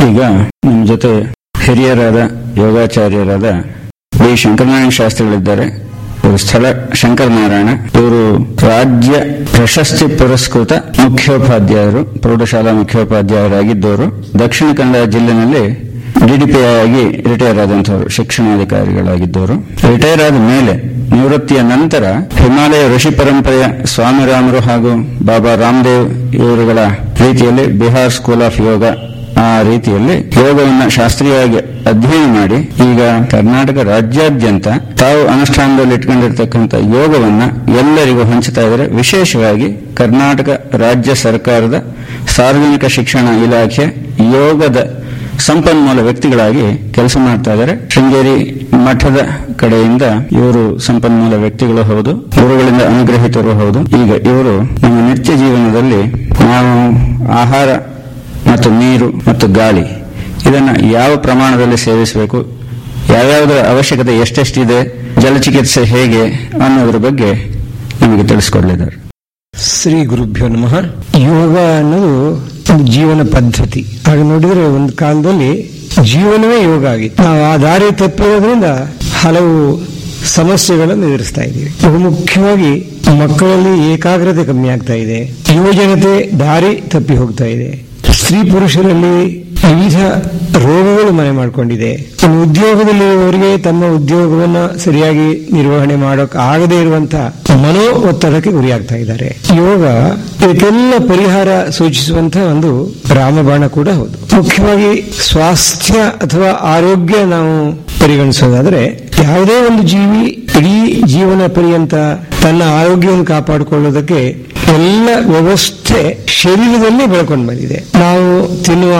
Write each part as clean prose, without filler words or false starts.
ಈಗ ನಮ್ಮ ಜೊತೆ ಹಿರಿಯರಾದ ಯೋಗಾಚಾರ್ಯರಾದ ಬಿ ಶಂಕರನಾರಾಯಣ ಶಾಸ್ತ್ರಿಗಳಿದ್ದಾರೆ. ಇವರು ಸ್ಥಳ ಶಂಕರನಾರಾಯಣ. ಇವರು ರಾಜ್ಯ ಪ್ರಶಸ್ತಿ ಪುರಸ್ಕೃತ ಮುಖ್ಯೋಪಾಧ್ಯಾಯರು, ಪ್ರೌಢಶಾಲಾ ಮುಖ್ಯೋಪಾಧ್ಯಾಯರಾಗಿದ್ದವರು. ದಕ್ಷಿಣ ಕನ್ನಡ ಜಿಲ್ಲೆನಲ್ಲಿ DDPI ಆಗಿ ರಿಟೈರ್ ಆದಂಥವರು, ಶಿಕ್ಷಣಾಧಿಕಾರಿಗಳಾಗಿದ್ದವರು. ರಿಟೈರ್ ಆದ ಮೇಲೆ ನಿವೃತ್ತಿಯ ನಂತರ ಹಿಮಾಲಯ ಋಷಿ ಪರಂಪರೆಯ ಸ್ವಾಮಿರಾಮರು ಹಾಗೂ ಬಾಬಾ ರಾಮದೇವ್ ಇವರುಗಳ ರೀತಿಯಲ್ಲಿ ಬಿಹಾರ್ ಸ್ಕೂಲ್ ಆಫ್ ಯೋಗ ಆ ರೀತಿಯಲ್ಲಿ ಯೋಗವನ್ನು ಶಾಸ್ತ್ರೀಯವಾಗಿ ಅಧ್ಯಯನ ಮಾಡಿ ಈಗ ಕರ್ನಾಟಕ ರಾಜ್ಯಾದ್ಯಂತ ತಾವು ಅನುಷ್ಠಾನದಲ್ಲಿ ಇಟ್ಕೊಂಡಿರ್ತಕ್ಕಂಥ ಯೋಗವನ್ನ ಎಲ್ಲರಿಗೂ ಹಂಚುತ್ತಾ ಇದ್ದಾರೆ. ವಿಶೇಷವಾಗಿ ಕರ್ನಾಟಕ ರಾಜ್ಯ ಸರ್ಕಾರದ ಸಾರ್ವಜನಿಕ ಶಿಕ್ಷಣ ಇಲಾಖೆ ಯೋಗದ ಸಂಪನ್ಮೂಲ ವ್ಯಕ್ತಿಗಳಾಗಿ ಕೆಲಸ ಮಾಡ್ತಾ ಇದ್ದಾರೆ. ಶೃಂಗೇರಿ ಮಠದ ಕಡೆಯಿಂದ ಇವರು ಸಂಪನ್ಮೂಲ ವ್ಯಕ್ತಿಗಳು ಹೌದು, ಗುರುಗಳಿಂದ ಅನುಗ್ರಹಿತರು ಹೌದು. ಈಗ ಇವರು ನಮ್ಮ ನಿತ್ಯ ಜೀವನದಲ್ಲಿ ನಾವು ಆಹಾರ ಮತ್ತು ನೀರು ಮತ್ತು ಗಾಳಿ ಇದನ್ನ ಯಾವ ಪ್ರಮಾಣದಲ್ಲಿ ಸೇವಿಸಬೇಕು, ಯಾವ್ಯಾವುದರ ಅವಶ್ಯಕತೆ ಎಷ್ಟೆಷ್ಟಿದೆ, ಜಲಚಿಕಿತ್ಸೆ ಹೇಗೆ ಅನ್ನೋದ್ರ ಬಗ್ಗೆ ನಮಗೆ ತಿಳಿಸ್ಕೊಡ್ಲಿದ್ದಾರೆ. ಶ್ರೀ ಗುರುಭ್ಯೋ ನಮಃ. ಯೋಗ ಅನ್ನೋದು ಒಂದು ಜೀವನ ಪದ್ಧತಿ. ಹಾಗೆ ನೋಡಿದ್ರೆ ಒಂದು ಕಾಲದಲ್ಲಿ ಜೀವನವೇ ಯೋಗ ಆಗಿತ್ತು. ನಾವು ಆ ದಾರಿ ತಪ್ಪಿರೋದ್ರಿಂದ ಹಲವು ಸಮಸ್ಯೆಗಳನ್ನು ಎದುರಿಸ್ತಾ ಇದ್ದೀವಿ. ಬಹುಮುಖ್ಯವಾಗಿ ಮಕ್ಕಳಲ್ಲಿ ಏಕಾಗ್ರತೆ ಕಮ್ಮಿ ಆಗ್ತಾ ಇದೆ, ಯುವಜನತೆ ದಾರಿ ತಪ್ಪಿ ಹೋಗ್ತಾ ಇದೆ, ಸ್ತ್ರೀ ಪುರುಷರಲ್ಲಿ ವಿವಿಧ ರೋಗಗಳು ಮನೆ ಮಾಡಿಕೊಂಡಿದೆ. ಉದ್ಯೋಗದಲ್ಲಿ ಅವರಿಗೆ ತಮ್ಮ ಉದ್ಯೋಗವನ್ನ ಸರಿಯಾಗಿ ನಿರ್ವಹಣೆ ಮಾಡೋಕೆ ಆಗದೇ ಇರುವಂತಹ ಮನೋ ಒತ್ತಡಕ್ಕೆ ಗುರಿಯಾಗ್ತಾ ಇದ್ದಾರೆ. ಯೋಗ ಇದಕ್ಕೆಲ್ಲ ಪರಿಹಾರ ಸೂಚಿಸುವಂತಹ ಒಂದು ರಾಮಬಾಣ ಕೂಡ ಹೌದು. ಮುಖ್ಯವಾಗಿ ಸ್ವಾಸ್ಥ್ಯ ಅಥವಾ ಆರೋಗ್ಯ ನಾವು ಪರಿಗಣಿಸೋದಾದ್ರೆ, ಯಾವುದೇ ಒಂದು ಜೀವಿ ಇಡೀ ಜೀವನ ಪರ್ಯಂತ ತನ್ನ ಆರೋಗ್ಯವನ್ನು ಕಾಪಾಡಿಕೊಳ್ಳೋದಕ್ಕೆ ಎಲ್ಲ ವ್ಯವಸ್ಥೆ ಶರೀರದಲ್ಲಿ ಬೆಳ್ಕೊಂಡು ಬಂದಿದೆ. ನಾವು ತಿನ್ನುವ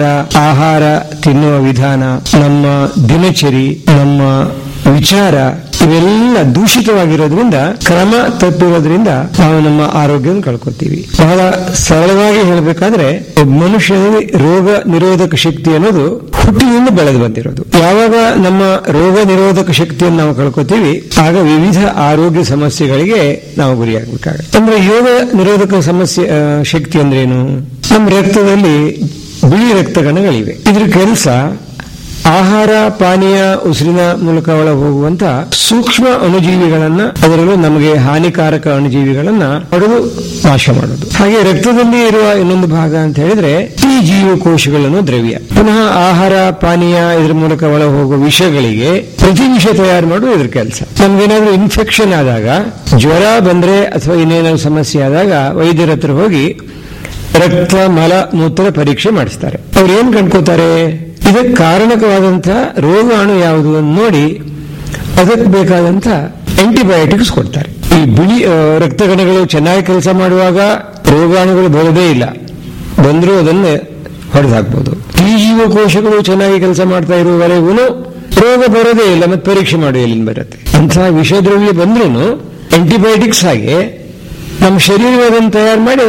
ಆಹಾರ ತಿನ್ನುವ ವಿಧಾನ, ನಮ್ಮ ದಿನಚರಿ, ನಮ್ಮ ವಿಚಾರ ಇವೆಲ್ಲ ದೂಷಿತವಾಗಿರೋದ್ರಿಂದ, ಕ್ರಮ ತಪ್ಪಿರೋದ್ರಿಂದ ನಾವು ನಮ್ಮ ಆರೋಗ್ಯವನ್ನು ಕಳ್ಕೊತೀವಿ. ಬಹಳ ಸರಳವಾಗಿ ಹೇಳಬೇಕಾದ್ರೆ ಮನುಷ್ಯನಲ್ಲಿ ರೋಗ ನಿರೋಧಕ ಶಕ್ತಿ ಅನ್ನೋದು ಹುಟ್ಟಿನಿಂದ ಬೆಳೆದು ಬಂದಿರೋದು. ಯಾವಾಗ ನಮ್ಮ ರೋಗ ನಿರೋಧಕ ಶಕ್ತಿಯನ್ನು ನಾವು ಕಳ್ಕೊತೀವಿ ಆಗ ವಿವಿಧ ಆರೋಗ್ಯ ಸಮಸ್ಯೆಗಳಿಗೆ ನಾವು ಗುರಿಯಾಗಬೇಕಾಗುತ್ತೆ. ಅಂದ್ರೆ ಯೋಗ ನಿರೋಧಕ ಸಮಸ್ಯೆ ಶಕ್ತಿ ಅಂದ್ರೇನು? ನಮ್ಮ ರಕ್ತದಲ್ಲಿ ಬಿಳಿ ರಕ್ತಕಣಗಳಿವೆ. ಇದ್ರ ಕೆಲಸ ಆಹಾರ ಪಾನೀಯ ಉಸಿರಿನ ಮೂಲಕ ಒಳ ಹೋಗುವಂತ ಸೂಕ್ಷ್ಮ ಅಣುಜೀವಿಗಳನ್ನ, ಅದರಲ್ಲೂ ನಮಗೆ ಹಾನಿಕಾರಕ ಅಣುಜೀವಿಗಳನ್ನ ಹೊಡೆದು ನಾಶ ಮಾಡೋದು. ಹಾಗೆ ರಕ್ತದಲ್ಲಿ ಇರುವ ಇನ್ನೊಂದು ಭಾಗ ಅಂತ ಹೇಳಿದ್ರೆ ಈ ಜೀವಕೋಶಗಳನ್ನು ದ್ರವ್ಯ. ಪುನಃ ಆಹಾರ ಪಾನೀಯ ಇದ್ರ ಮೂಲಕ ಒಳ ಹೋಗುವ ವಿಷಗಳಿಗೆ ಪ್ರತಿ ವಿಷ ತಯಾರು ಮಾಡುವ ಇದ್ರ ಕೆಲಸ. ನಮ್ಗೇನಾದ್ರೂ ಇನ್ಫೆಕ್ಷನ್ ಆದಾಗ, ಜ್ವರ ಬಂದ್ರೆ ಅಥವಾ ಇನ್ನೇನಾದ್ರು ಸಮಸ್ಯೆ ಆದಾಗ ವೈದ್ಯರ ಹತ್ರ ಹೋಗಿ ರಕ್ತ ಮಲ ಮೂತ್ರ ಪರೀಕ್ಷೆ ಮಾಡಿಸ್ತಾರೆ. ಅವ್ರು ಏನ್ ಕಂಡ್ಕೋತಾರೆ? ಇದಕ್ಕೆ ಕಾರಣಕವಾದಂತಹ ರೋಗಾಣು ಯಾವುದು ಅಂತ ನೋಡಿ ಅದಕ್ಕೆ ಬೇಕಾದಂತಹ ಆಂಟಿಬಯೋಟಿಕ್ಸ್ ಕೊಡ್ತಾರೆ. ಈ ಬಿಳಿ ರಕ್ತಕಣಗಳು ಚೆನ್ನಾಗಿ ಕೆಲಸ ಮಾಡುವಾಗ ರೋಗಾಣುಗಳು ಬರೋದೇ ಇಲ್ಲ, ಬಂದರೂ ಅದನ್ನು ಹೊಡೆದು ಹಾಕ್ಬೋದು. ಈ ಜೀವಕೋಶಗಳು ಚೆನ್ನಾಗಿ ಕೆಲಸ ಮಾಡ್ತಾ ಇರುವವರೆಗೂ ರೋಗ ಬರೋದೇ ಇಲ್ಲ, ಮತ್ತೆ ಪರೀಕ್ಷೆ ಮಾಡಿ ಎಲ್ಲಿಂದ ಬರುತ್ತೆ. ಅಂತಹ ವಿಷದ್ರವ್ಯ ಬಂದ್ರೂ ಆಂಟಿಬಯೋಟಿಕ್ಸ್ ಹಾಗೆ ನಮ್ಮ ಶರೀರವನ್ನು ತಯಾರು ಮಾಡಿ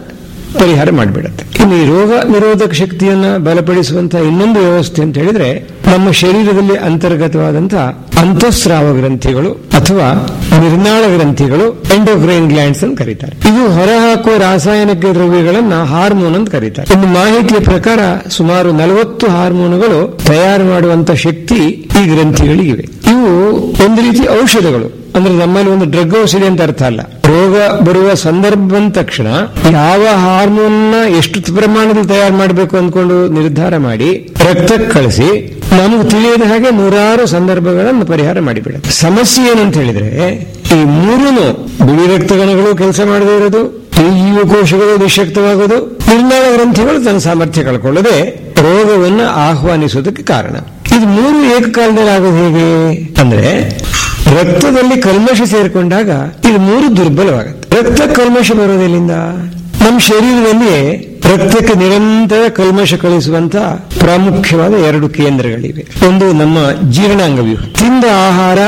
ಪರಿಹಾರ ಮಾಡಿಬಿಡುತ್ತೆ. ಇನ್ನು ಈ ರೋಗ ನಿರೋಧಕ ಶಕ್ತಿಯನ್ನ ಬಲಪಡಿಸುವಂತಹ ಇನ್ನೊಂದು ವ್ಯವಸ್ಥೆ ಅಂತ ಹೇಳಿದ್ರೆ, ನಮ್ಮ ಶರೀರದಲ್ಲಿ ಅಂತರ್ಗತವಾದಂತಹ ಅಂತಃಸ್ರಾವ ಗ್ರಂಥಿಗಳು ಅಥವಾ ನಿರ್ನಾಳ ಗ್ರಂಥಿಗಳು, ಎಂಡೋಕ್ರೈನ್ ಗ್ಲ್ಯಾಂಡ್ಸ್ ಅಂತ ಕರೀತಾರೆ. ಇದು ಹೊರಹಾಕುವ ರಾಸಾಯನಿಕ ದ್ರವ್ಯಗಳನ್ನ ಹಾರ್ಮೋನ್ ಅಂತ ಕರೀತಾರೆ. ಒಂದು ಮಾಹಿತಿಯ ಪ್ರಕಾರ ಸುಮಾರು 40 ಹಾರ್ಮೋನುಗಳು ತಯಾರು ಮಾಡುವಂತ ಶಕ್ತಿ ಈ ಗ್ರಂಥಿಗಳಿಗಿವೆ. ಇವು ಒಂದು ರೀತಿ ಔಷಧಗಳು. ಅಂದ್ರೆ ನಮ್ಮಲ್ಲಿ ಒಂದು ಡ್ರಗ್ ಔಷಧಿ ಅಂತ ಅರ್ಥ ಅಲ್ಲ. ರೋಗ ಬರುವ ಸಂದರ್ಭ ಬಂದ ತಕ್ಷಣ ಯಾವ ಹಾರ್ಮೋನ್ ಎಷ್ಟು ಪ್ರಮಾಣದಲ್ಲಿ ತಯಾರು ಮಾಡಬೇಕು ಅಂದ್ಕೊಂಡು ನಿರ್ಧಾರ ಮಾಡಿ ರಕ್ತಕ್ಕೆ ಕಳಿಸಿ ನಮ್ಗೆ ತಿಳಿಯದ ಹಾಗೆ ನೂರಾರು ಸಂದರ್ಭಗಳನ್ನು ಪರಿಹಾರ ಮಾಡಿಬಿಡುತ್ತೆ. ಸಮಸ್ಯೆ ಏನಂತ ಹೇಳಿದ್ರೆ, ಈ ಮೂರೂನು ಬಿಳಿ ರಕ್ತಕಣಗಳು ಕೆಲಸ ಮಾಡದೇ ಇರೋದು, ಈ ಜೀವಕೋಶಗಳು ನಿಶಕ್ತವಾಗೋದು, ನಿರ್ನಾಳ ಗ್ರಂಥಿಗಳು ತನ್ನ ಸಾಮರ್ಥ್ಯ ಕಳ್ಕೊಳ್ಳದೆ ರೋಗವನ್ನು ಆಹ್ವಾನಿಸೋದಕ್ಕೆ ಕಾರಣ. ಇದು ಮೂರು ಏಕಕಾಲದಲ್ಲಿ ಆಗೋದು ಹೇಗೆ ಅಂದ್ರೆ, ರಕ್ತದಲ್ಲಿ ಕಲ್ಮಶ ಸೇರಿಕೊಂಡಾಗ ಇದು ಮೂರು ದುರ್ಬಲವಾಗುತ್ತೆ. ರಕ್ತ ಕಲ್ಮಶ ಬರೋದಿಲ್ಲಿಂದ ನಮ್ಮ ಶರೀರದಲ್ಲಿ ರಕ್ತಕ್ಕೆ ನಿರಂತರ ಕಲ್ಮಶ ಕಳಿಸುವಂತ ಪ್ರಾಮುಖ್ಯವಾದ 2 ಕೇಂದ್ರಗಳಿವೆ. ಒಂದು ನಮ್ಮ ಜೀರ್ಣಾಂಗವ್ಯೂಹ. ತಿಂದ ಆಹಾರ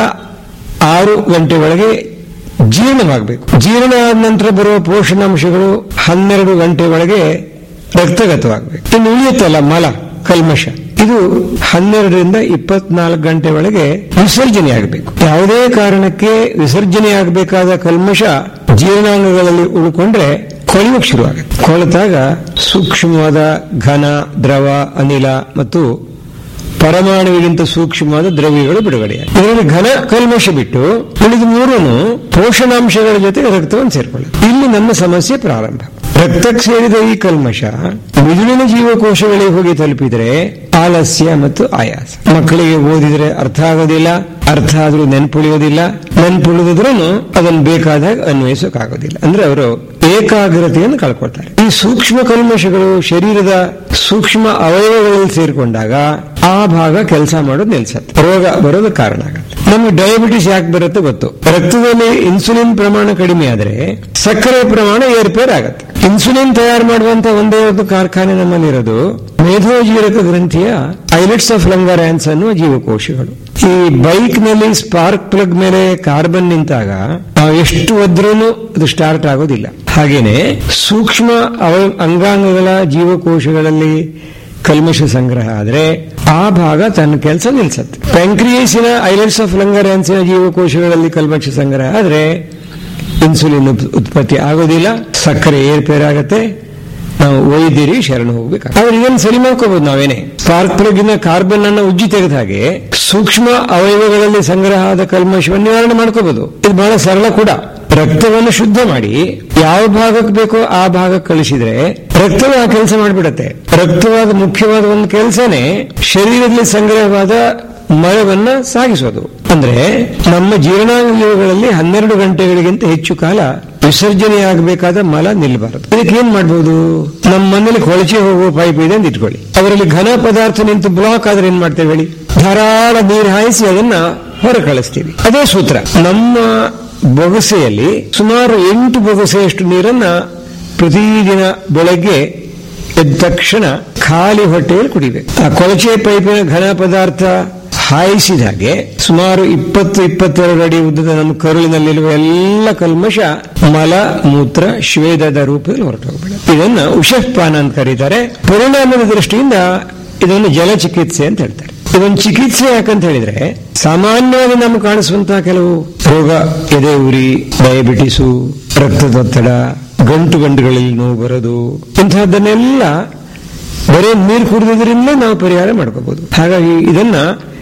6 ಗಂಟೆ ಒಳಗೆ ಜೀರ್ಣವಾಗಬೇಕು. ಜೀರ್ಣ ಆದ ನಂತರ ಬರುವ ಪೋಷಣಾಂಶಗಳು 12 ಗಂಟೆ ಒಳಗೆ ರಕ್ತಗತವಾಗಬೇಕು. ಇನ್ನು ಉಳಿಯುತ್ತಲ್ಲ ಮಲ ಕಲ್ಮಶ, ಇದು 12ರಿಂದ 24 ಗಂಟೆ ಒಳಗೆ ವಿಸರ್ಜನೆಯಾಗಬೇಕು. ಯಾವುದೇ ಕಾರಣಕ್ಕೆ ವಿಸರ್ಜನೆಯಾಗಬೇಕಾದ ಕಲ್ಮಶ ಜೀರ್ಣಾಂಗಗಳಲ್ಲಿ ಉಳ್ಕೊಂಡ್ರೆ ಕೊಳೆಯೋಕೆ ಶುರುವಾಗುತ್ತೆ. ಕೊಳೆತಾಗ ಸೂಕ್ಷ್ಮವಾದ ಘನ, ದ್ರವ, ಅನಿಲ ಮತ್ತು ಪರಮಾಣುವಿಗಿಂತ ಸೂಕ್ಷ್ಮವಾದ ದ್ರವ್ಯಗಳು ಬಿಡುಗಡೆ. ಇದರಲ್ಲಿ ಘನ ಕಲ್ಮಶ ಬಿಟ್ಟು ಉಳಿದ ಮೂರನ್ನು ಪೋಷಣಾಂಶಗಳ ಜೊತೆ ರಕ್ತವನ್ನು ಸೇರ್ಕೊಳ್ಳುತ್ತೆ. ಇಲ್ಲಿ ನಮ್ಮ ಸಮಸ್ಯೆ ಪ್ರಾರಂಭ. ರಕ್ತಕ್ಕೆ ಸೇರಿದ ಈ ಕಲ್ಮಶ ಮಿದುಳಿನ ಜೀವಕೋಶಗಳಿಗೆ ಹೋಗಿ ತಲುಪಿದರೆ ಆಲಸ್ಯ ಮತ್ತು ಆಯಾಸ. ಮಕ್ಕಳಿಗೆ ಓದಿದ್ರೆ ಅರ್ಥ ಆಗೋದಿಲ್ಲ, ಅರ್ಥ ಆದ್ರೂ ನೆನ್ಪುಳಿಯೋದಿಲ್ಲ, ನೆನ್ಪುಳಿದ್ರೂ ಅದನ್ನು ಬೇಕಾದಾಗ ಅನ್ವಯಿಸೋಕ್ಕಾಗೋದಿಲ್ಲ. ಅಂದ್ರೆ ಅವರು ಏಕಾಗ್ರತೆಯನ್ನು ಕಳ್ಕೊಳ್ತಾರೆ. ಈ ಸೂಕ್ಷ್ಮ ಕಲ್ಮಶಗಳು ಶರೀರದ ಸೂಕ್ಷ್ಮ ಅವಯವಗಳಲ್ಲಿ ಸೇರಿಕೊಂಡಾಗ ಆ ಭಾಗ ಕೆಲಸ ಮಾಡೋದು ನಿಲ್ಸತ್ತೆ, ರೋಗ ಬರೋದಕ್ಕೆ ಕಾರಣ ಆಗುತ್ತೆ. ನಮ್ಗೆ ಡಯಾಬಿಟಿಸ್ ಯಾಕೆ ಬರುತ್ತೆ ಗೊತ್ತು. ರಕ್ತದಲ್ಲಿ ಇನ್ಸುಲಿನ್ ಪ್ರಮಾಣ ಕಡಿಮೆ ಆದರೆ ಸಕ್ಕರೆ ಪ್ರಮಾಣ ಏರ್ಪೇರ್ ಆಗುತ್ತೆ. ಇನ್ಸುಲಿನ್ ತಯಾರು ಮಾಡುವಂತ ಒಂದೇ ಒಂದು ಕಾರ್ಖಾನೆ ನಮ್ಮಲ್ಲಿರೋದು ಮೇಧೋಜೀರಕ ಗ್ರಂಥಿಯ ಐಲೆಟ್ಸ್ ಆಫ್ ಲಂಗರ್ಹ್ಯಾನ್ಸ್ ಅನ್ನುವ ಜೀವಕೋಶಗಳು. ಈ ಬೈಕ್ ನಲ್ಲಿ ಸ್ಪಾರ್ಕ್ ಪ್ಲಗ್ ಮೇಲೆ ಕಾರ್ಬನ್ ನಿಂತಾಗ ನಾವು ಎಷ್ಟು ಒದ್ರೂ ಅದು ಸ್ಟಾರ್ಟ್ ಆಗೋದಿಲ್ಲ. ಹಾಗೇನೆ ಸೂಕ್ಷ್ಮ ಅಂಗಾಂಗಗಳ ಜೀವಕೋಶಗಳಲ್ಲಿ ಕಲ್ಮಶ ಸಂಗ್ರಹ ಆದ್ರೆ ಆ ಭಾಗ ತನ್ನ ಕೆಲಸ ನಿಲ್ಸತ್ತೆ. ಪ್ಯಾಂಕ್ರಿಯೇಸಿನ ಐಲೆಟ್ಸ್ ಆಫ್ ಲಂಗರ್ಹ್ಯಾನ್ಸಿನ ಜೀವಕೋಶಗಳಲ್ಲಿ ಕಲ್ಮಶ ಸಂಗ್ರಹ ಆದ್ರೆ ಇನ್ಸುಲಿನ್ ಉತ್ಪತ್ತಿ ಆಗೋದಿಲ್ಲ, ಸಕ್ಕರೆ ಏರ್ಪೇರಾಗತ್ತೆ, ನಾವು ವೈದ್ಯರಿ ಶರಣ ಹೋಗ್ಬೇಕು. ಆದ್ರೆ ಇದನ್ನು ಸರಿ ಮಾಡ್ಕೋಬಹುದು ನಾವೇನೆ. ಸ್ಪಾರ್ಕ್ ಪ್ಲಗ್ಗಿನ ಕಾರ್ಬನ್ ಅನ್ನ ಉಜ್ಜಿ ತೆಗೆದ ಹಾಗೆ ಸೂಕ್ಷ್ಮ ಅವಯವಗಳಲ್ಲಿ ಸಂಗ್ರಹ ಆದ ಕಲ್ಮಶವನ್ನು ನಿವಾರಣೆ ಮಾಡ್ಕೋಬಹುದು. ಇದು ಬಹಳ ಸರಳ ಕೂಡ. ರಕ್ತವನ್ನು ಶುದ್ಧ ಮಾಡಿ ಯಾವ ಭಾಗಕ್ಕೆ ಬೇಕೋ ಆ ಭಾಗಕ್ಕೆ ಕಳಿಸಿದ್ರೆ ರಕ್ತವೇ ಆ ಕೆಲಸ ಮಾಡಿಬಿಡತ್ತೆ. ರಕ್ತವಾದ ಮುಖ್ಯವಾದ ಒಂದು ಕೆಲಸನೇ ಶರೀರದಲ್ಲಿ ಸಂಗ್ರಹವಾದ ಮಲವನ್ನ ಸಾಗಿಸೋದು. ಅಂದ್ರೆ ನಮ್ಮ ಜೀರ್ಣಾಂಗಗಳಲ್ಲಿ 12 ಗಂಟೆಗಳಿಗಿಂತ ಹೆಚ್ಚು ಕಾಲ ವಿಸರ್ಜನೆಯಾಗಬೇಕಾದ ಮಲ ನಿಲ್ಬಾರದು. ಇದಕ್ಕೆ ಏನ್ ಮಾಡಬಹುದು? ನಮ್ಮ ಮನೇಲಿ ಕೊಳಚೆ ಹೋಗುವ ಪೈಪ್ ಇದೆ ಅಂತ ಇಟ್ಕೊಳ್ಳಿ. ಅದರಲ್ಲಿ ಘನ ಪದಾರ್ಥ ನಿಂತು ಬ್ಲಾಕ್ ಆದ್ರೆ ಏನ್ ಮಾಡ್ತೇವೆ ಹೇಳಿ? ಧಾರಾಳ ನೀರು ಹಾಯಿಸಿ ಅದನ್ನ ಹೊರ ಕಳಿಸ್ತೀವಿ. ಅದೇ ಸೂತ್ರ. ನಮ್ಮ ಬೊಗಸೆಯಲ್ಲಿ ಸುಮಾರು 8 ಬೊಗಸೆಯಷ್ಟು ನೀರನ್ನ ಪ್ರತಿದಿನ ಬೆಳಗ್ಗೆ ಎದ್ದ ತಕ್ಷಣ ಖಾಲಿ ಹೊಟ್ಟೆಯಲ್ಲಿ ಕುಡಿಬೇಕು. ಆ ಕೊಳಚೆ ಪೈಪಿನ ಘನ ಪದಾರ್ಥ ಹಾಯಿಸಿದ ಹಾಗೆ ಸುಮಾರು 20-22 ಅಡಿ ಉದ್ದದ ನಮ್ಮ ಕರುಳಿನಲ್ಲಿರುವ ಎಲ್ಲ ಕಲ್ಮಶ ಮಲ, ಮೂತ್ರ, ಶ್ವೇದದ ರೂಪದಲ್ಲಿ ಹೊರಟೋಗ್ಬಿಡುತ್ತೆ. ಇದನ್ನ ಉಷಃಪಾನ ಅಂತ ಕರೀತಾರೆ. ಪರಿಣಾಮದ ದೃಷ್ಟಿಯಿಂದ ಇದನ್ನು ಜಲಚಿಕಿತ್ಸೆ ಅಂತ ಹೇಳ್ತಾರೆ. ಇದೊಂದು ಚಿಕಿತ್ಸೆ ಯಾಕಂತ ಹೇಳಿದ್ರೆ ಸಾಮಾನ್ಯವಾಗಿ ನಮ್ಗೆ ಕಾಣಿಸುವಂತಹ ಕೆಲವು ರೋಗ, ಎದೆ ಉರಿ, ಡಯಾಬಿಟಿಸು, ರಕ್ತದೊತ್ತಡ, ಗಂಟುಗಳಲ್ಲಿ ನೋವು ಬರೋದು, ಇಂತಹದ್ದನ್ನೆಲ್ಲ ಬರೀ ನೀರು ಕುಡಿದ್ರಿಂದ ನಾವು ಪರಿಹಾರ ಮಾಡ್ಕೋಬಹುದು. ಹಾಗಾಗಿ ಇದನ್ನ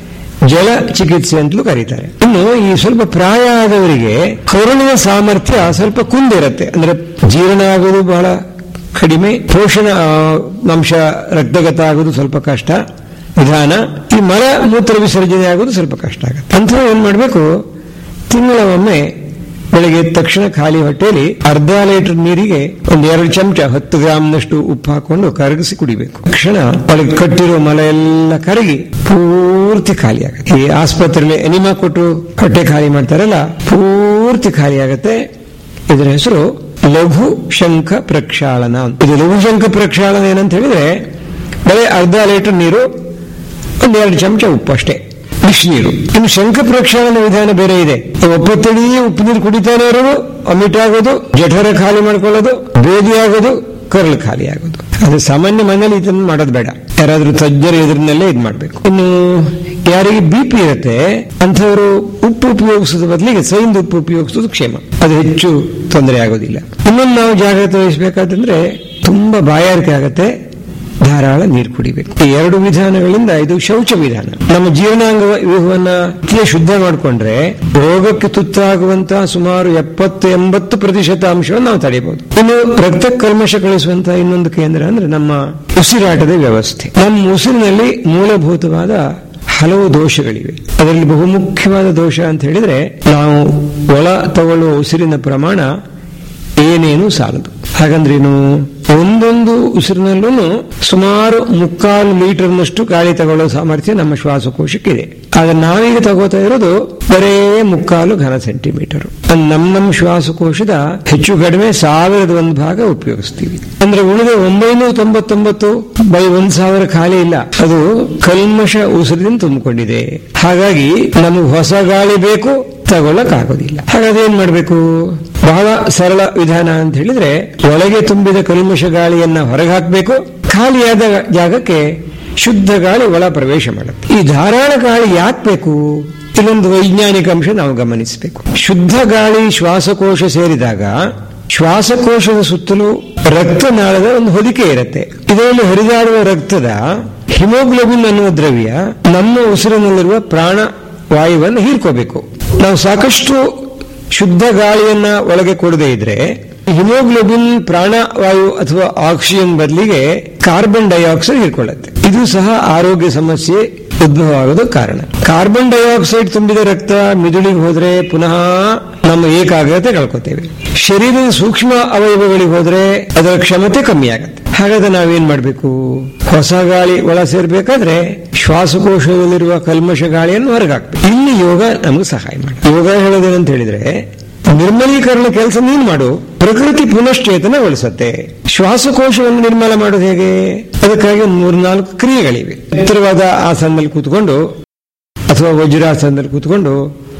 ಜಲ ಚಿಕಿತ್ಸೆ ಅಂತಲೂ ಕರೀತಾರೆ. ಇನ್ನು ಈ ಸ್ವಲ್ಪ ಪ್ರಾಯ ಆದವರಿಗೆ ಕರುಳಿನ ಸಾಮರ್ಥ್ಯ ಸ್ವಲ್ಪ ಕುಂದಿರುತ್ತೆ. ಅಂದ್ರೆ ಜೀರ್ಣ ಆಗೋದು ಬಹಳ ಕಡಿಮೆ, ಪೋಷಣ ಅಂಶ ರಕ್ತಗತ ಆಗೋದು ಸ್ವಲ್ಪ ಕಷ್ಟ ವಿಧಾನ, ಈ ಮಲ ಮೂತ್ರ ವಿಸರ್ಜನೆ ಆಗೋದು ಸ್ವಲ್ಪ ಕಷ್ಟ ಆಗುತ್ತೆ. ಅಂಥವ್ರು ಏನ್ ಮಾಡ್ಬೇಕು? ತಿಂಗಳೊಮ್ಮೆ ಬೆಳಗ್ಗೆ ಎದ್ದ ತಕ್ಷಣ ಖಾಲಿ ಹೊಟ್ಟೆಯಲ್ಲಿ ಅರ್ಧ ಲೀಟರ್ ನೀರಿಗೆ 1-2 ಚಮಚ 10 ಗ್ರಾಮ್ನಷ್ಟು ಉಪ್ಪು ಹಾಕೊಂಡು ಕರಗಿಸಿ ಕುಡಿಬೇಕು. ತಕ್ಷಣ ಒಳಗೆ ಕಟ್ಟಿರೋ ಮಲ ಎಲ್ಲ ಕರಗಿ ಪೂರ್ತಿ ಖಾಲಿ ಆಗುತ್ತೆ. ಈ ಆಸ್ಪತ್ರೆಯಲ್ಲಿ ಎನಿಮಾ ಕೊಟ್ಟು ಹೊಟ್ಟೆ ಖಾಲಿ ಮಾಡ್ತಾರಲ್ಲ, ಪೂರ್ತಿ ಖಾಲಿ ಆಗುತ್ತೆ. ಇದರ ಹೆಸರು ಲಘು ಶಂಖ ಪ್ರಕ್ಷಾಳನ. ಇದು ಲಘು ಶಂಖ ಪ್ರಕ್ಷಾಳನ ಏನಂತ ಹೇಳಿದ್ರೆ ಬರೀ ಅರ್ಧ ಲೀಟರ್ ನೀರು, 1-2 ಚಮಚ ಉಪ್ಪು ಅಷ್ಟೇ, ಬಿಸಿನೀರು. ಇನ್ನು ಶಂಖ ಪ್ರಕ್ಷಾಳನ ವಿಧಾನ ಬೇರೆ ಇದೆ. ಒಪ್ಪತ್ತಡಿ ಉಪ್ಪು ನೀರು ಕುಡಿತಾನೆ ಇರೋದು, ಅಮಿಟ್ ಆಗೋದು, ಜಠರ ಖಾಲಿ ಮಾಡ್ಕೊಳ್ಳೋದು, ಬೇದಿ ಆಗೋದು, ಕರಳು ಖಾಲಿ ಆಗೋದು. ಅದು ಸಾಮಾನ್ಯ ಮನೇಲಿ ಇದನ್ನು ಮಾಡೋದು ಬೇಡ. ಯಾರಾದ್ರೂ ತಜ್ಞರ ಎದುರಿನಲ್ಲೇ ಇದು ಮಾಡ್ಬೇಕು. ಇನ್ನು ಯಾರಿಗೆ BP ಇರುತ್ತೆ ಅಂಥವರು ಉಪ್ಪು ಉಪಯೋಗಿಸೋದ ಬದಲಿಗೆ ಸೈಂದು ಉಪ್ಪು ಉಪಯೋಗಿಸೋದು ಕ್ಷೇಮ. ಅದು ಹೆಚ್ಚು ತೊಂದರೆ ಆಗೋದಿಲ್ಲ. ಇನ್ನೊಂದು ನಾವು ಜಾಗ್ರತೆ ವಹಿಸಬೇಕಾದ್ರೆ ತುಂಬಾ ಬಾಯಾರಿಕೆ ಆಗತ್ತೆ, ಧಾರಾಳ ನೀರು ಕುಡಿಬೇಕು. ಈ 2 ವಿಧಾನಗಳಿಂದ ಇದು ಶೌಚ ವಿಧಾನ. ನಮ್ಮ ಜೀರ್ಣಾಂಗ ವ್ಯೂಹವನ್ನ ಶುದ್ಧ ಮಾಡಿಕೊಂಡ್ರೆ ರೋಗಕ್ಕೆ ತುತ್ತಾಗುವಂತಹ ಸುಮಾರು 70-80% ಅಂಶವನ್ನು ನಾವು ತಡೆಯಬಹುದು. ಇನ್ನು ರಕ್ತ ಕಲ್ಮಶ ಕಳಿಸುವಂತಹ ಇನ್ನೊಂದು ಕೇಂದ್ರ ಅಂದ್ರೆ ನಮ್ಮ ಉಸಿರಾಟದ ವ್ಯವಸ್ಥೆ. ನಮ್ಮ ಉಸಿರಿನಲ್ಲಿ ಮೂಲಭೂತವಾದ ಹಲವು ದೋಷಗಳಿವೆ. ಅದರಲ್ಲಿ ಬಹುಮುಖ್ಯವಾದ ದೋಷ ಅಂತ ಹೇಳಿದ್ರೆ ನಾವು ಒಳ ತಗೊಳ್ಳುವ ಉಸಿರಿನ ಪ್ರಮಾಣ ಏನೇನು ಸಾಲದು. ಹಾಗಂದ್ರೇನು? ಒಂದೊಂದು ಉಸಿರಿನಲ್ಲೂ ಸುಮಾರು 3/4 ಲೀಟರ್ನಷ್ಟು ಗಾಳಿ ತಗೊಳ್ಳೋ ಸಾಮರ್ಥ್ಯ ನಮ್ಮ ಶ್ವಾಸಕೋಶಕ್ಕಿದೆ. ಆದ್ರೆ ನಾವೀಗ ತಗೋತಾ ಇರೋದು ಬರೇ 3/4 ಘನ ಸೆಂಟಿಮೀಟರ್. ನಮ್ಮ ಶ್ವಾಸಕೋಶದ ಹೆಚ್ಚು ಕಡಿಮೆ 1001 ಭಾಗ ಉಪಯೋಗಿಸ್ತೀವಿ. ಅಂದ್ರೆ ಉಳಿದ 999/1000 ಖಾಲಿ ಇಲ್ಲ, ಅದು ಕಲ್ಮಶ ಉಸಿರಿನಿಂದ ತುಂಬಿಕೊಂಡಿದೆ. ಹಾಗಾಗಿ ನಮಗೆ ಹೊಸ ಗಾಳಿ ಬೇಕು, ತಗೊಳ್ಳಕ್ಕಾಗೋದಿಲ್ಲ. ಹಾಗಾದ್ರೆ ಏನ್ ಮಾಡ್ಬೇಕು? ಬಹಳ ಸರಳ ವಿಧಾನ ಅಂತ ಹೇಳಿದ್ರೆ ಒಳಗೆ ತುಂಬಿದ ಕಲ್ಮಶ ಗಾಳಿಯನ್ನ ಹೊರಗೆ ಹಾಕಬೇಕು, ಖಾಲಿಯಾದ ಜಾಗಕ್ಕೆ ಶುದ್ಧ ಗಾಳಿ ಒಳ ಪ್ರವೇಶ ಮಾಡುತ್ತೆ. ಈ ಧಾರಾಳ ಗಾಳಿ ಯಾಕೆ ಬೇಕು? ಇಲ್ಲೊಂದು ವೈಜ್ಞಾನಿಕ ಅಂಶ ನಾವು ಗಮನಿಸಬೇಕು. ಶುದ್ಧ ಗಾಳಿ ಶ್ವಾಸಕೋಶ ಸೇರಿದಾಗ ಶ್ವಾಸಕೋಶದ ಸುತ್ತಲೂ ರಕ್ತನಾಳದ ಒಂದು ಹೊದಿಕೆ ಇರುತ್ತೆ. ಇದರಲ್ಲಿ ಹರಿದಾಡುವ ರಕ್ತದ ಹಿಮೋಗ್ಲೋಬಿನ್ ಅನ್ನುವ ದ್ರವ್ಯ ನಮ್ಮ ಉಸಿರಿನಲ್ಲಿರುವ ಪ್ರಾಣ ವಾಯುವನ್ನು ಹೀರ್ಕೋಬೇಕು. ನಾವು ಸಾಕಷ್ಟು ಶುದ್ಧ ಗಾಳಿಯನ್ನ ಒಳಗೆ ಕೊಡದೇ ಇದ್ರೆ ಹಿಮೋಗ್ಲೋಬಿನ್ ಪ್ರಾಣವಾಯು ಅಥವಾ ಆಕ್ಸಿಜನ್ ಬದಲಿಗೆ ಕಾರ್ಬನ್ ಡೈಆಕ್ಸೈಡ್ ಹೀರ್ಕೊಳ್ಳುತ್ತೆ. ಇದು ಸಹ ಆರೋಗ್ಯ ಸಮಸ್ಯೆ ಉದ್ಭವ ಆಗೋದು ಕಾರಣ. ಕಾರ್ಬನ್ ಡೈಆಕ್ಸೈಡ್ ತುಂಬಿದ ರಕ್ತ ಮಿದುಳಿಗೆ ಹೋದ್ರೆ ಪುನಃ ನಮ್ಮ ಏಕಾಗ್ರತೆ ಕಳ್ಕೊತೇವೆ. ಶರೀರದ ಸೂಕ್ಷ್ಮ ಅವಯವಗಳಿಗೆ ಹೋದ್ರೆ ಅದರ ಕ್ಷಮತೆ ಕಮ್ಮಿ ಆಗುತ್ತೆ. ಹಾಗಾದ್ರೆ ನಾವೇನ್ ಮಾಡ್ಬೇಕು? ಹೊಸ ಗಾಳಿ ಒಳ ಸೇರ್ಬೇಕಾದ್ರೆ ಶ್ವಾಸಕೋಶದಲ್ಲಿರುವ ಕಲ್ಮಶ ಗಾಳಿಯನ್ನು ಹೊರಗಾಕ್ಬೇಕು. ಇಲ್ಲಿ ಯೋಗ ನಮ್ಗೆ ಸಹಾಯ ಮಾಡಿ. ಯೋಗ ಹೇಳೋದೇನಂತ ಹೇಳಿದ್ರೆ, ನಿರ್ಮಲೀಕರಣ ಕೆಲಸ ನೀನು ಮಾಡು, ಪ್ರಕೃತಿ ಪುನಶ್ಚೇತನಗೊಳಿಸುತ್ತೆ. ಶ್ವಾಸಕೋಶವನ್ನು ನಿರ್ಮಲ ಮಾಡೋದು ಹೇಗೆ? ಅದಕ್ಕಾಗಿ 3-4 ಕ್ರಿಯೆಗಳಿವೆ. ಎತ್ತರವಾದ ಆಸನದಲ್ಲಿ ಕೂತ್ಕೊಂಡು ಅಥವಾ ವಜ್ರಾಸನದಲ್ಲಿ ಕೂತ್ಕೊಂಡು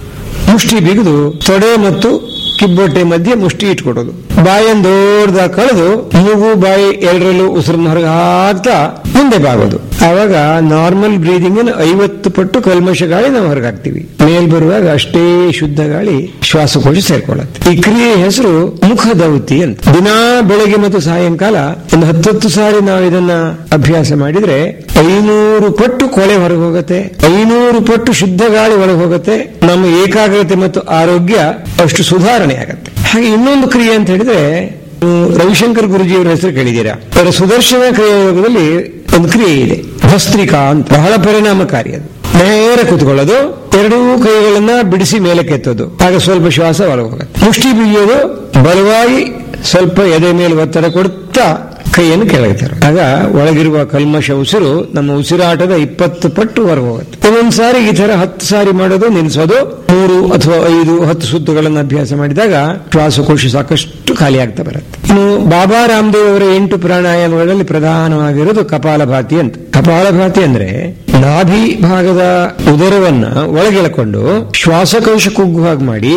ಮುಷ್ಟಿ ಬಿಗಿದು ತೊಡೆ ಮತ್ತು ಕಿಬ್ಬೊಟ್ಟೆ ಮಧ್ಯೆ ಮುಷ್ಟಿ ಇಟ್ಕೊಡೋದು. ಬಾಯನ್ನು ದೊಡ್ಡದಾಗಿ ಕಳೆದು ಮೂಗು ಬಾಯಿ ಎರಡರಲ್ಲೂ ಉಸಿರನ್ನು ಹೊರಗೆ ಹಾಕ್ತಾ ಮುಂದೆ ಬಾಗೋದು. ಆವಾಗ ನಾರ್ಮಲ್ ಬ್ರೀದಿಂಗ್ 50 ಪಟ್ಟು ಕಲ್ಮಶ ಗಾಳಿ ನಾವು ಹೊರಗಾಗ್ತೀವಿ. ಮೇಲ್ ಬರುವಾಗ ಅಷ್ಟೇ ಶುದ್ಧ ಗಾಳಿ ಶ್ವಾಸಕೋಶ ಸೇರ್ಕೊಳ್ಳುತ್ತೆ. ಈ ಕ್ರಿಯೆ ಹೆಸರು ಮುಖದೌತಿ ಅಂತ. ದಿನಾ ಬೆಳಗ್ಗೆ ಮತ್ತು ಸಾಯಂಕಾಲ ಒಂದು 10 ಸಾರಿ ನಾವು ಇದನ್ನ ಅಭ್ಯಾಸ ಮಾಡಿದ್ರೆ 500 ಪಟ್ಟು ಕೊಳೆ ಹೊರಗೆ ಹೋಗುತ್ತೆ, 500 ಪಟ್ಟು ಶುದ್ಧ ಗಾಳಿ ಒಳಗೆ ಹೋಗುತ್ತೆ. ನಮ್ಮ ಏಕಾಗ್ರತೆ ಮತ್ತು ಆರೋಗ್ಯ ಅಷ್ಟು ಸುಧಾರಣೆ ಆಗತ್ತೆ. ಹಾಗೆ ಇನ್ನೊಂದು ಕ್ರಿಯೆ ಅಂತ ಹೇಳಿದ್ರೆ, ರವಿಶಂಕರ್ ಗುರುಜಿಯವರ ಹೆಸರು ಕೇಳಿದ್ದೀರಾ? ಅವರ ಸುದರ್ಶನ ಕ್ರಿಯಾಯೋಗದಲ್ಲಿ ಒಂದು ಕ್ರಿಯೆ ಇದೆ, ಭಸ್ತ್ರಿಕಾ ಅಂತ. ಬಹಳ ಪರಿಣಾಮಕಾರಿ. ಅದು ನೇರ ಕೂತ್ಕೊಳ್ಳೋದು, ಎರಡೂ ಕೈಗಳನ್ನ ಬಿಡಿಸಿ ಮೇಲೆ ಕೆತ್ತೋದು, ಆಗ ಸ್ವಲ್ಪ ಶ್ವಾಸ ಒಳಗೆ ಹೋಗುತ್ತೆ. ಮುಷ್ಟಿ ಬಿಗಿಯೋದು, ಬಲವಾಗಿ ಸ್ವಲ್ಪ ಎದೆ ಮೇಲೆ ಒತ್ತಡ ಕೊಡ್ತಾ ಕೈಯನ್ನು ಕೆಳಗೆ ತರ. ಆಗ ಒಳಗಿರುವ ಕಲ್ಮಶ ಉಸಿರು ನಮ್ಮ ಉಸಿರಾಟದ 20 ಪಟ್ಟು ಹೊರಗೆ ಹೋಗುತ್ತೆ. ಒಂದೊಂದ್ಸಾರಿ ಈ ತರ 10 ಸಾರಿ ಮಾಡೋದು, ನಿಲ್ಲಿಸೋದು. 3 ಅಥವಾ 5, 10 ಸುತ್ತುಗಳನ್ನು ಅಭ್ಯಾಸ ಮಾಡಿದಾಗ ಶ್ವಾಸಕೋಶ ಸಾಕಷ್ಟು ಖಾಲಿ ಆಗ್ತಾ ಬರುತ್ತೆ. ಇನ್ನು ಬಾಬಾ ರಾಮದೇವ್ ಅವರ 8 ಪ್ರಾಣಾಯಾಮಗಳಲ್ಲಿ ಪ್ರಧಾನವಾಗಿರೋದು ಕಪಾಲಭಾತಿ ಅಂತ. ಕಪಾಲಭಾತಿ ಅಂದ್ರೆ ನಾಭಿ ಭಾಗದ ಉದರವನ್ನ ಒಳಗೆಳಕೊಂಡು ಶ್ವಾಸಕೋಶ ಕುಗ್ಗುವಾಗ ಮಾಡಿ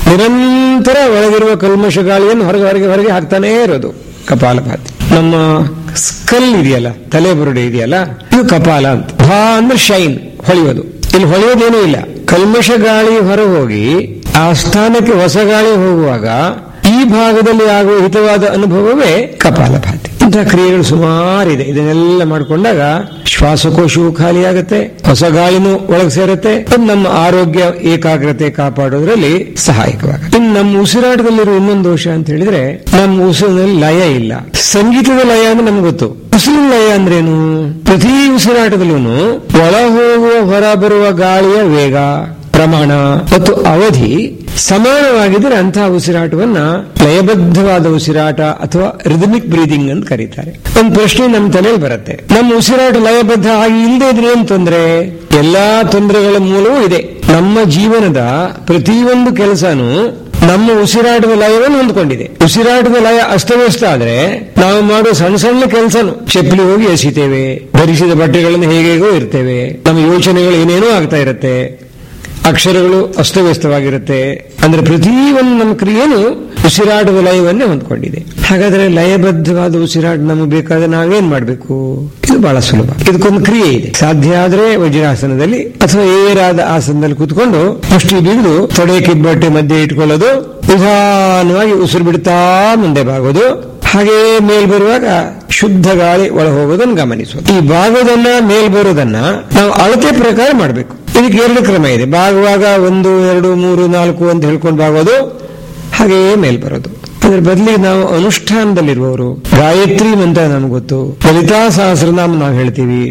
ನಿರಂತರ ಒಳಗಿರುವ ಕಲ್ಮಶ ಗಾಳಿಯನ್ನು ಹೊರಗೆ ಹಾಕ್ತಾನೇ ಇರೋದು ಕಪಾಲಭಾತಿ. ನಮ್ಮ ಸ್ಕಲ್ ಇದೆಯಲ್ಲ, ತಲೆ ಬುರುಡೆ ಇದೆಯಲ್ಲ, ಇದು ಕಪಾಲ ಅಂತ. ಭಾ ಅಂದ್ರೆ ಶೈನ್, ಹೊಳೆಯೋದು. ಇಲ್ಲಿ ಹೊಳೆಯೋದೇನೂ ಇಲ್ಲ. ಕಲ್ಮಶ ಗಾಳಿ ಹೊರ ಹೋಗಿ ಆ ಸ್ಥಾನಕ್ಕೆ ಹೊಸ ಗಾಳಿ ಹೋಗುವಾಗ ಈ ಭಾಗದಲ್ಲಿ ಆಗುವ ಹಿತವಾದ ಅನುಭವವೇ ಕಪಾಲಭಾತಿ. ಇಂತಹ ಕ್ರಿಯೆಗಳು ಸುಮಾರಿದೆ. ಇದನ್ನೆಲ್ಲ ಮಾಡಿಕೊಂಡಾಗ ಶ್ವಾಸಕೋಶವು ಖಾಲಿ ಆಗುತ್ತೆ, ಹೊಸ ಗಾಳಿನೂ ಒಳಗೆ ಸೇರುತ್ತೆ, ನಮ್ಮ ಆರೋಗ್ಯ ಏಕಾಗ್ರತೆ ಕಾಪಾಡೋದ್ರಲ್ಲಿ ಸಹಾಯಕವಾಗುತ್ತೆ. ಇನ್ನು ನಮ್ಮ ಉಸಿರಾಟದಲ್ಲಿರುವ ಇನ್ನೊಂದು ದೋಷ ಅಂತ ಹೇಳಿದ್ರೆ, ನಮ್ಮ ಉಸಿರಿನಲ್ಲಿ ಲಯ ಇಲ್ಲ. ಸಂಗೀತದ ಲಯ ಅಂದ್ರೆ ನಮ್ಗೆ ಗೊತ್ತು. ಉಸಿರಿನ ಲಯ ಅಂದ್ರೇನು? ಪ್ರತಿ ಉಸಿರಾಟದಲ್ಲೂ ಒಳ ಹೋಗುವ ಹೊರ ಬರುವ ಗಾಳಿಯ ವೇಗ, ಪ್ರಮಾಣ ಮತ್ತು ಅವಧಿ ಸಮಾನವಾಗಿದ್ರೆ ಅಂತಹ ಉಸಿರಾಟವನ್ನ ಲಯಬದ್ಧವಾದ ಉಸಿರಾಟ ಅಥವಾ ರಿದಮಿಕ್ ಬ್ರೀದಿಂಗ್ ಅಂತ ಕರೀತಾರೆ. ಒಂದು ಪ್ರಶ್ನೆ ನಮ್ಮ ತಲೆಯಲ್ಲಿ ಬರುತ್ತೆ, ನಮ್ಮ ಉಸಿರಾಟ ಲಯಬದ್ಧ ಆಗಿ ಇಲ್ಲದೆ ಇದ್ರೆ ಏನ್ ತೊಂದರೆ? ಎಲ್ಲಾ ತೊಂದರೆಗಳ ಮೂಲವೂ ಇದೆ. ನಮ್ಮ ಜೀವನದ ಪ್ರತಿಯೊಂದು ಕೆಲಸನೂ ನಮ್ಮ ಉಸಿರಾಟದ ಲಯವನ್ನು ಹೊಂದ್ಕೊಂಡಿದೆ. ಉಸಿರಾಟದ ಲಯ ಅಸ್ತವ್ಯಸ್ತ ಆದ್ರೆ ನಾವು ಮಾಡುವ ಸಣ್ಣ ಸಣ್ಣ ಕೆಲಸನು, ಚಪ್ಪಲಿ ಹೋಗಿ ಎಸಿತೇವೆ, ಧರಿಸಿದ ಬಟ್ಟೆಗಳನ್ನು ಹೇಗೇಗೋ ಇರ್ತೇವೆ, ನಮ್ಮ ಯೋಚನೆಗಳು ಏನೇನೋ ಆಗ್ತಾ ಇರುತ್ತೆ, ಅಕ್ಷರಗಳು ಅಸ್ತವ್ಯಸ್ತವಾಗಿರುತ್ತೆ. ಅಂದ್ರೆ ಪ್ರತಿಯೊಂದು ನಮ್ಮ ಕ್ರಿಯೆನು ಉಸಿರಾಟದ ಲಯವನ್ನೇ ಹೊಂದ್ಕೊಂಡಿದೆ. ಹಾಗಾದ್ರೆ ಲಯಬದ್ಧವಾದ ಉಸಿರಾಟ ನಮಗೆ ಬೇಕಾದ್ರೆ ನಾವೇನ್ ಮಾಡ್ಬೇಕು? ಇದು ಬಹಳ ಸುಲಭ. ಇದಕ್ಕೊಂದು ಕ್ರಿಯೆ ಇದೆ. ಸಾಧ್ಯ ಆದ್ರೆ ವಜ್ರಾಸನದಲ್ಲಿ ಅಥವಾ ಏರಾದ ಆಸನದಲ್ಲಿ ಕೂತ್ಕೊಂಡು ಮುಷ್ಟಿ ಬಿಗಿದು ತೊಡೆ ಕಿಬ್ಬಟ್ಟೆ ಮಧ್ಯೆ ಇಟ್ಕೊಳ್ಳೋದು, ನಿಧಾನವಾಗಿ ಉಸಿರು ಬಿಡ್ತಾ ಮುಂದೆ ಬಾಗೋದು, ಹಾಗೇ ಮೇಲ್ ಬರುವಾಗ ಶುದ್ಧ ಗಾಳಿ ಒಳ ಹೋಗೋದನ್ನು ಗಮನಿಸೋದು. ಈ ಬಾಗೋದನ್ನ ಮೇಲ್ ಬರೋದನ್ನ ನಾವು ಅಳತೆ ಪ್ರಕಾರ ಮಾಡಬೇಕು. ಇದಕ್ಕೆ 2 ಕ್ರಮ ಇದೆ. ಬಾಗುವಾಗ 1, 2, 3, 4 ಅಂತ ಹೇಳ್ಕೊಂಡು ಬಾಗೋದು, ಹಾಗೆಯೇ ಮೇಲ್ ಬರೋದು. ಅದ್ರ ಬದಲಿಗೆ ನಾವು ಅನುಷ್ಠಾನದಲ್ಲಿರುವವರು ಗಾಯತ್ರಿ ಮಂತ್ರ ನಮ್ಗೆ ಗೊತ್ತು, ಲಲಿತಾ ಸಹಸ್ರನಾಮ ನಾವು ಹೇಳ್ತೀವಿ,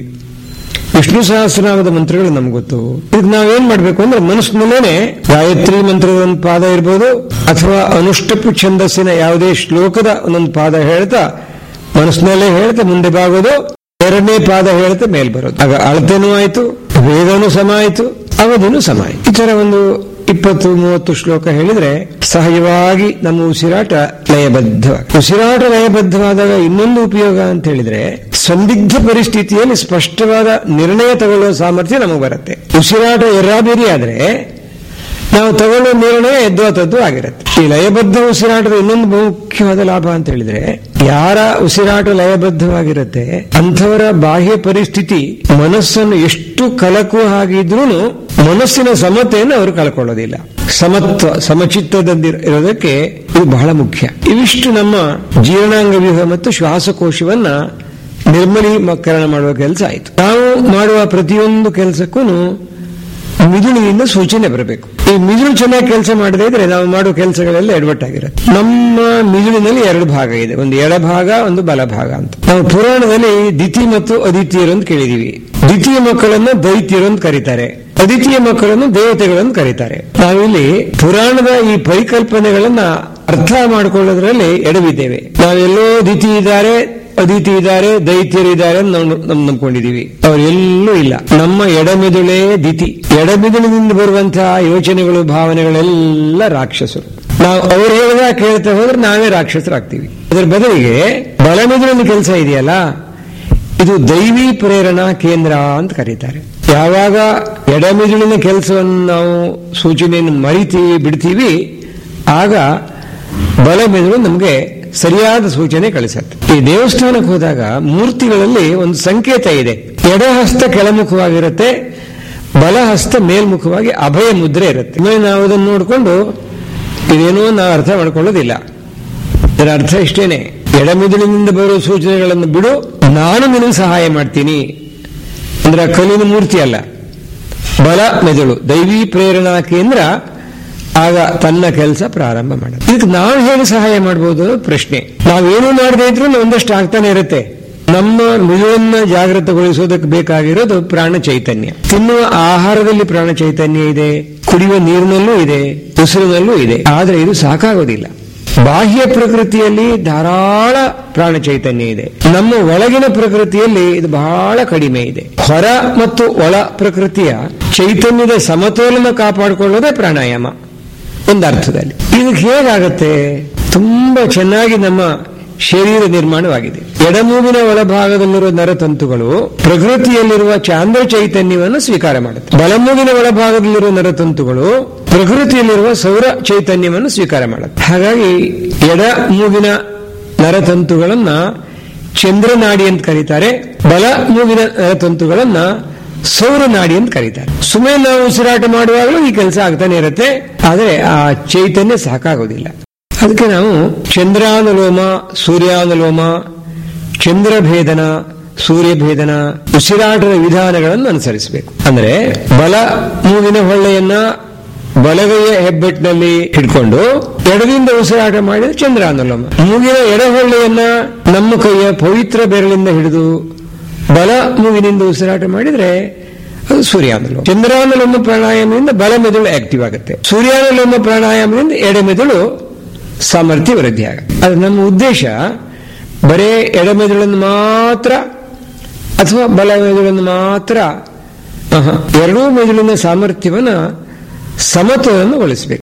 ವಿಷ್ಣು ಸಹಸ್ರನಾಮದ ಮಂತ್ರಗಳು ನಮ್ಗೆ ಗೊತ್ತು. ಇದಕ್ಕೆ ನಾವೇನ್ ಮಾಡ್ಬೇಕು ಅಂದ್ರೆ ಮನಸ್ಸಿನಲ್ಲೇನೆ ಗಾಯತ್ರಿ ಮಂತ್ರದ ಒಂದು ಪಾದ ಇರ್ಬೋದು ಅಥವಾ ಅನುಷ್ಟಪು ಛಂದಸ್ಸಿನ ಯಾವುದೇ ಶ್ಲೋಕದ ಒಂದೊಂದು ಪಾದ ಹೇಳ್ತಾ ಮನಸ್ಸಿನಲ್ಲೇ ಹೇಳ್ತಾ ಮುಂದೆ ಬಾಗೋದು, 2ನೇ ಪಾದ ಹೇಳ್ತಾ ಮೇಲ್ ಬರೋದು. ಆಗ ಅಳತೆನೂ ಆಯ್ತು, ವೇಗನೂ ಸಮ ಆಯ್ತು, ಅವಧಿನೂ ಸಮ ಆಯ್ತು. ಈ ತರ ಒಂದು 20-30 ಶ್ಲೋಕ ಹೇಳಿದ್ರೆ ಸಹಜವಾಗಿ ನಮ್ಮ ಉಸಿರಾಟ ಲಯಬದ್ಧವಾಗಿ. ಉಸಿರಾಟ ಲಯಬದ್ಧವಾದಾಗ ಇನ್ನೊಂದು ಉಪಯೋಗ ಅಂತ ಹೇಳಿದ್ರೆ, ಸಂದಿಗ್ಧ ಪರಿಸ್ಥಿತಿಯಲ್ಲಿ ಸ್ಪಷ್ಟವಾದ ನಿರ್ಣಯ ತಗೊಳ್ಳುವ ಸಾಮರ್ಥ್ಯ ನಮಗೆ ಬರುತ್ತೆ. ಉಸಿರಾಟ ಎರ್ರಾಬೇರಿ ಆದ್ರೆ ನಾವು ತಗೊಳ್ಳುವ ನಿರ್ಣಯ ಎದ್ದುವತದ್ದು ಆಗಿರುತ್ತೆ. ಈ ಲಯಬದ್ಧ ಉಸಿರಾಟದ ಇನ್ನೊಂದು ಮುಖ್ಯವಾದ ಲಾಭ ಅಂತ ಹೇಳಿದ್ರೆ, ಯಾರ ಉಸಿರಾಟ ಲಯಬದ್ಧವಾಗಿರುತ್ತೆ ಅಂಥವರ ಬಾಹ್ಯ ಪರಿಸ್ಥಿತಿ ಮನಸ್ಸನ್ನು ಎಷ್ಟು ಕಲಕುವ ಹಾಗಿದ್ರೂ ಮನಸ್ಸಿನ ಸಮತೆಯನ್ನು ಅವರು ಕಳ್ಕೊಳ್ಳೋದಿಲ್ಲ. ಸಮಚಿತ್ತದಲ್ಲಿರೋದಕ್ಕೆ ಇದು ಬಹಳ ಮುಖ್ಯ. ಇವಿಷ್ಟು ನಮ್ಮ ಜೀರ್ಣಾಂಗ ವ್ಯೂಹ ಮತ್ತು ಶ್ವಾಸಕೋಶವನ್ನ ನಿರ್ಮಲೀಕರಣ ಮಾಡುವ ಕೆಲಸ ಆಯಿತು. ನಾವು ಮಾಡುವ ಪ್ರತಿಯೊಂದು ಕೆಲಸಕ್ಕೂ ಮಿದುಳಿನಿಂದ ಸೂಚನೆ ಬರಬೇಕು. ಈ ಮಿದುಳು ಚೆನ್ನಾಗಿ ಕೆಲಸ ಮಾಡದೇ ಇದ್ರೆ ನಾವು ಮಾಡುವ ಕೆಲಸಗಳೆಲ್ಲ ಎಡವಟ್ಟಾಗಿರುತ್ತೆ. ನಮ್ಮ ಮಿದುಳಿನಲ್ಲಿ 2 ಭಾಗ ಇದೆ, ಒಂದು ಎಡಭಾಗ, ಒಂದು ಬಲಭಾಗ ಅಂತ. ನಾವು ಪುರಾಣದಲ್ಲಿ ದಿತಿ ಮತ್ತು ಅದಿತಿಯರು ಅಂತ ಕೇಳಿದೀವಿ. ದ್ವಿತೀಯ ಮಕ್ಕಳನ್ನು ದೈತ್ಯರು ಅಂತ ಕರೀತಾರೆ, ಅದಿತಿಯ ಮಕ್ಕಳನ್ನು ದೇವತೆಗಳನ್ನು ಕರೀತಾರೆ. ನಾವಿಲ್ಲಿ ಪುರಾಣದ ಈ ಪರಿಕಲ್ಪನೆಗಳನ್ನ ಅರ್ಥ ಮಾಡಿಕೊಳ್ಳೋದ್ರಲ್ಲಿ ಎಡವಿದ್ದೇವೆ. ನಾವೆಲ್ಲೋ ದಿತಿ ಇದ್ದಾರೆ, ಅದಿತಿ ಇದ್ದಾರೆ, ದೈತ್ಯರಿದ್ದಾರೆ ಅಂತ ನಾವು ನಂಬ್ಕೊಂಡಿದೀವಿ. ಅವರೆಲ್ಲೂ ಇಲ್ಲ. ನಮ್ಮ ಎಡಮೆದುಳೇ ದಿತಿ. ಎಡಮೆದುಳಿನಿಂದ ಬರುವಂತಹ ಯೋಚನೆಗಳು, ಭಾವನೆಗಳೆಲ್ಲ ರಾಕ್ಷಸರು. ನಾವು ಅವ್ರು ಹೇಳಿದ ಕೇಳ್ತಾ ಹೋದ್ರೆ ನಾವೇ ರಾಕ್ಷಸರಾಗ್ತೀವಿ. ಅದರ ಬದಲಿಗೆ ಬಲಮೆದುಳಿನ ಕೆಲಸ ಇದೆಯಲ್ಲ, ಇದು ದೈವಿ ಪ್ರೇರಣಾ ಕೇಂದ್ರ ಅಂತ ಕರೀತಾರೆ. ಯಾವಾಗ ಎಡಮೆದುಳಿನ ಕೆಲಸವನ್ನು ನಾವು ಸೂಚನೆಯನ್ನು ಮರಿತೀವಿ, ಬಿಡ್ತೀವಿ, ಆಗ ಬಲಮೆದುಳು ನಮಗೆ ಸರಿಯಾದ ಸೂಚನೆ ಕಳಿಸುತ್ತೆ. ಈ ದೇವಸ್ಥಾನಕ್ಕೆ ಹೋದಾಗ ಮೂರ್ತಿಗಳಲ್ಲಿ ಒಂದು ಸಂಕೇತ ಇದೆ. ಎಡಹಸ್ತ ಕೆಳಮುಖವಾಗಿರುತ್ತೆ, ಬಲಹಸ್ತ ಮೇಲ್ಮುಖವಾಗಿ ಅಭಯ ಮುದ್ರೆ ಇರುತ್ತೆ. ನಾವು ಅದನ್ನು ನೋಡಿಕೊಂಡು ಇದೇನೋ ನಾವು ಅರ್ಥ ಮಾಡ್ಕೊಳ್ಳೋದಿಲ್ಲ. ಇದರ ಅರ್ಥ ಇಷ್ಟೇನೆ, ಎಡಮೆದುಳಿನಿಂದ ಬರುವ ಸೂಚನೆಗಳನ್ನು ಬಿಡು, ನಾನು ನಿನಗೆ ಸಹಾಯ ಮಾಡ್ತೀನಿ ಅಂದ್ರೆ ಕಲ್ಲಿನ ಮೂರ್ತಿ ಅಲ್ಲ, ಬಲ ಮೆದುಳು ದೈವಿ ಪ್ರೇರಣಾ ಕೇಂದ್ರ ಆಗ ತನ್ನ ಕೆಲಸ ಪ್ರಾರಂಭ ಮಾಡುತ್ತೆ. ಇದಕ್ಕೆ ನಾವು ಹೇಗೆ ಸಹಾಯ ಮಾಡಬಹುದು ಪ್ರಶ್ನೆ. ನಾವೇನು ಮಾಡದೇ ಇದ್ರೂ ಒಂದಷ್ಟು ಆಗ್ತಾನೆ ಇರುತ್ತೆ. ನಮ್ಮ ಮಿದುಳನ್ನ ಜಾಗೃತಗೊಳಿಸೋದಕ್ಕೆ ಬೇಕಾಗಿರೋದು ಪ್ರಾಣ ಚೈತನ್ಯ. ತಿನ್ನುವ ಆಹಾರದಲ್ಲಿ ಪ್ರಾಣ ಚೈತನ್ಯ ಇದೆ, ಕುಡಿಯುವ ನೀರಿನಲ್ಲೂ ಇದೆ, ಉಸಿರಿನಲ್ಲೂ ಇದೆ. ಆದ್ರೆ ಇದು ಸಾಕಾಗೋದಿಲ್ಲ. ಬಾಹ್ಯ ಪ್ರಕೃತಿಯಲ್ಲಿ ಧಾರಾಳ ಪ್ರಾಣ ಚೈತನ್ಯ ಇದೆ, ನಮ್ಮ ಒಳಗಿನ ಪ್ರಕೃತಿಯಲ್ಲಿ ಇದು ಬಹಳ ಕಡಿಮೆ ಇದೆ. ಹೊರ ಮತ್ತು ಒಳ ಪ್ರಕೃತಿಯ ಚೈತನ್ಯದ ಸಮತೋಲನ ಕಾಪಾಡಿಕೊಳ್ಳೋದೇ ಪ್ರಾಣಾಯಾಮ ಒಂದು ಅರ್ಥದಲ್ಲಿ. ಇದಕ್ಕೆ ಹೇಗಾಗತ್ತೆ? ತುಂಬಾ ಚೆನ್ನಾಗಿ ನಮ್ಮ ಶರೀರ ನಿರ್ಮಾಣವಾಗಿದೆ. ಎಡಮೂಗಿನ ಒಳಭಾಗದಲ್ಲಿರುವ ನರತಂತುಗಳು ಪ್ರಕೃತಿಯಲ್ಲಿರುವ ಚಾಂದ್ರ ಚೈತನ್ಯವನ್ನು ಸ್ವೀಕಾರ ಮಾಡುತ್ತೆ. ಬಲಮೂಗಿನ ಒಳಭಾಗದಲ್ಲಿರುವ ನರತಂತುಗಳು ಪ್ರಕೃತಿಯಲ್ಲಿರುವ ಸೌರ ಚೈತನ್ಯವನ್ನು ಸ್ವೀಕಾರ ಮಾಡುತ್ತೆ. ಹಾಗಾಗಿ ಎಡ ಮೂಗಿನ ನರತಂತುಗಳನ್ನ ಚಂದ್ರನಾಡಿ ಅಂತ ಕರೀತಾರೆ, ಬಲ ಮೂಗಿನ ನರತಂತುಗಳನ್ನ ಸೌರನಾಡಿ ಅಂತ ಕರೀತಾರೆ. ಸುಮ್ಮನೆ ನಾವು ಉಸಿರಾಟ ಮಾಡುವಾಗಲೂ ಈ ಕೆಲಸ ಆಗ್ತಾನೆ ಇರುತ್ತೆ, ಆದರೆ ಆ ಚೈತನ್ಯ ಸಾಕಾಗೋದಿಲ್ಲ. ಅದಕ್ಕೆ ನಾವು ಚಂದ್ರಾನುಲೋಮ, ಸೂರ್ಯಾನುಲೋಮ, ಚಂದ್ರಭೇದನ, ಸೂರ್ಯಭೇದನ ಉಸಿರಾಟದ ವಿಧಾನಗಳನ್ನು ಅನುಸರಿಸಬೇಕು. ಅಂದ್ರೆ ಬಲ ಮೂಗಿನ ಹೊಳ್ಳೆಯನ್ನ ಬಲಗೈಯ ಹೆಬ್ಬೆಟ್ಟಿನಲ್ಲಿ ಹಿಡ್ಕೊಂಡು ಎಡದಿಂದ ಉಸಿರಾಟ ಮಾಡಿದ್ರೆ ಚಂದ್ರಾನುಲೋಮ. ಮೂಗಿನ ಎಡಹೊಳ್ಳೆಯನ್ನ ನಮ್ಮ ಕೈಯ ಪವಿತ್ರ ಬೆರಳಿಂದ ಹಿಡಿದು ಬಲ ಮೂಗಿನಿಂದ ಉಸಿರಾಟ ಮಾಡಿದ್ರೆ ಅದು ಸೂರ್ಯಾನುಲೋಮ. ಚಂದ್ರಾನುಲೋಮ ಪ್ರಾಣಾಯಾಮದಿಂದ ಬಲ ಮೆದುಳು ಆಕ್ಟಿವ್ ಆಗುತ್ತೆ. ಸೂರ್ಯಾನುಲೋಮ ಪ್ರಾಣಾಯಾಮದಿಂದ ಎಡಮೆದುಳು ಸಾಮರ್ಥ್ಯ ವೃದ್ಧಿ ಆಗುತ್ತೆ. ಅದು ನಮ್ಮ ಉದ್ದೇಶ. ಬರೇ ಎಡಮೆದುಳನ್ನು ಮಾತ್ರ ಅಥವಾ ಬಲ ಮೆದುಳನ್ನು ಮಾತ್ರ, ಎರಡೂ ಮೆದುಳಿನ ಸಾಮರ್ಥ್ಯವನ್ನು ಸಮತೋಲನಗೊಳಿಸಬೇಕು.